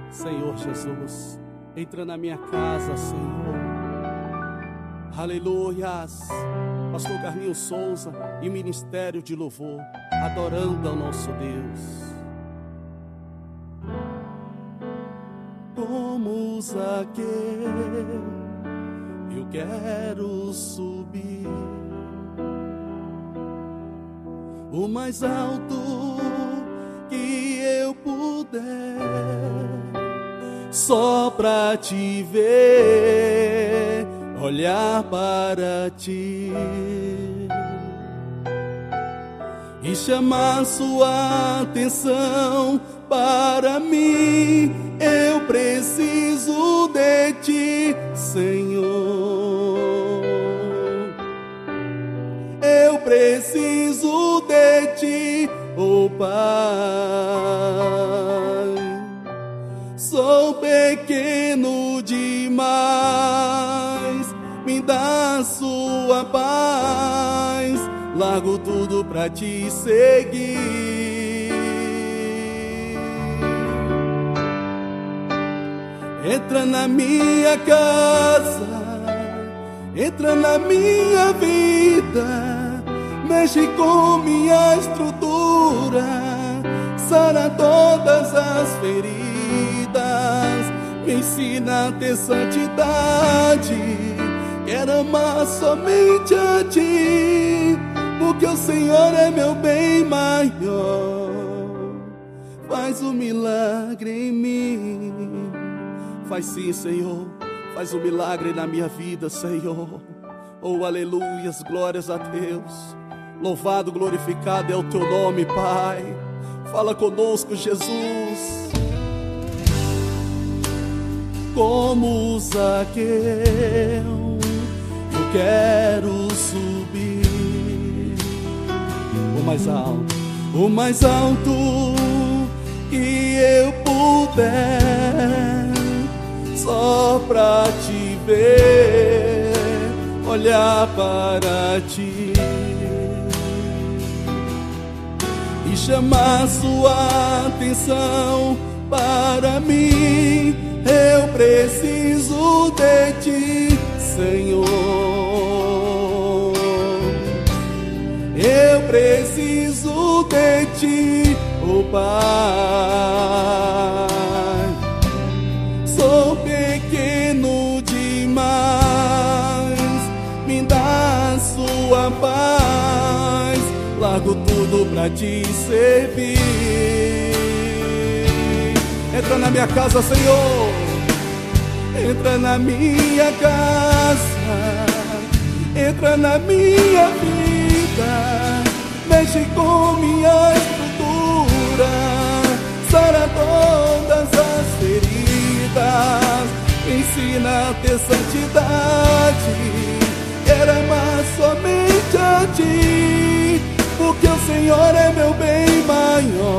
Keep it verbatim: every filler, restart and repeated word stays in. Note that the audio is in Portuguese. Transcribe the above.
Senhor Jesus, entra na minha casa, Senhor. Aleluias. Pastor Carlinhos Souza e Ministério de Louvor, adorando ao nosso Deus. Como Zaqueu, eu quero subir o mais alto que eu puder, só pra te ver, olhar para ti e chamar sua atenção para mim. Eu preciso de ti, Senhor. Eu preciso de ti, oh Pai. Sou pequeno demais, me dá sua paz. Largo tudo pra te seguir. Entra na minha casa, entra na minha vida, mexe com minha estrutura, sara todas as feridas, me ensina a ter santidade. Quero amar somente a ti, porque o Senhor é meu bem maior. Faz um milagre em mim. Faz sim, Senhor. Faz um milagre na minha vida, Senhor. Oh, aleluias, glórias a Deus. Louvado, glorificado é o teu nome, Pai. Fala conosco, Jesus. Como Zaqueu, eu quero subir o mais alto, o mais alto que eu puder, só pra te ver, olhar para ti e chamar sua atenção para mim. Eu preciso de ti, Senhor. Eu preciso de ti, oh Pai. Sou pequeno demais, me dá sua paz. Largo tudo pra te servir. Entra na minha casa, Senhor. Entra na minha casa, entra na minha vida, mexe com minha estrutura, sara todas as feridas, me ensina a ter santidade. Quero amar somente a ti, porque o Senhor é meu bem maior.